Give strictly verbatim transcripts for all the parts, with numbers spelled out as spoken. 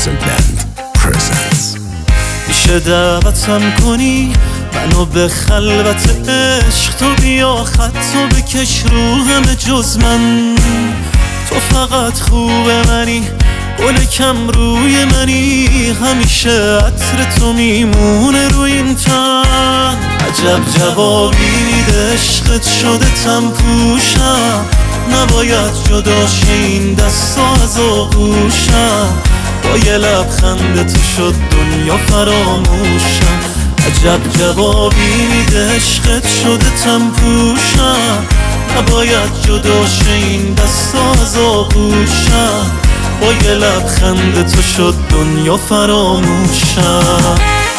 Music Band presents. میشه دعوتم کنی منو به خلوت عشق، تو بیا خطو بکش رو همه جز من. تو فقط خوب منی، گل کم روی منی، همیشه عطر تو میمونه رو این تن. عجب جوابی میده عشقت شده تم پوشم، نباید جدا شه این دستا از آغوشم. با یه لبخند تو شد دنیا فراموشم. عجب جوابی میده عشقت شده تم پوشم، نباید جدا شه این دستا از آغوشم. با یه لبخند تو شد دنیا فراموشم.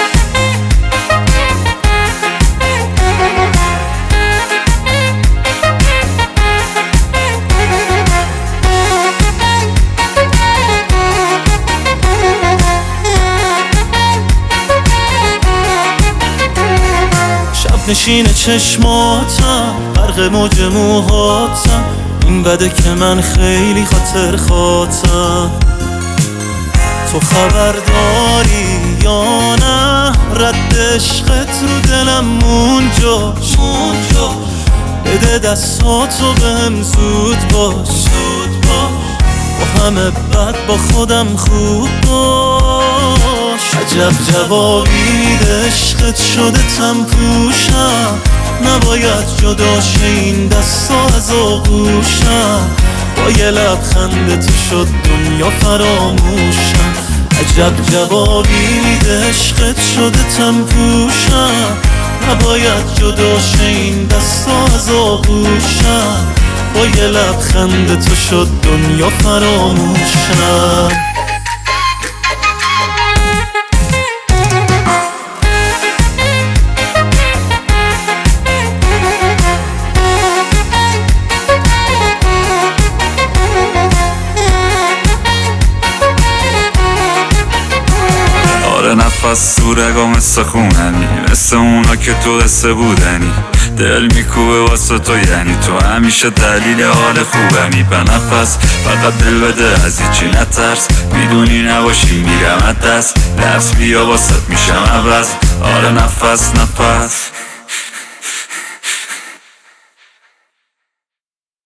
نشین چشماتم، غرق موج موهاتم، این بده که من خیلی خاطر خاطم. تو خبر داری یا نه رد عشقت رو دلم مونجا مونجا. بده دستاتو بهم زود باش زود باش، با همه بد با خودم خوب باش. عجب جوابی میده عشقت شده تم پوشم، نباید جدا شه این دستا از آغوشم. با یه لبخند تو شد دنیا فراموشم. عجب جوابی میده عشقت شده تم پوشم، نباید جدا شه این دستا از آغوشم. با یه لبخند تو شد دنیا فراموشم. نفس تو رگا مثل خوننی، مثل اونا که تو قصه بودنی. دل میکوبه واسه تو، یعنی تو همیشه دلیل حال خوبنی. به نفس فقط دل بده از هیچی نترس، میدونی نباشی میرم از دست. لفظ بیا واسه میشم عوض، آره نفس نفس.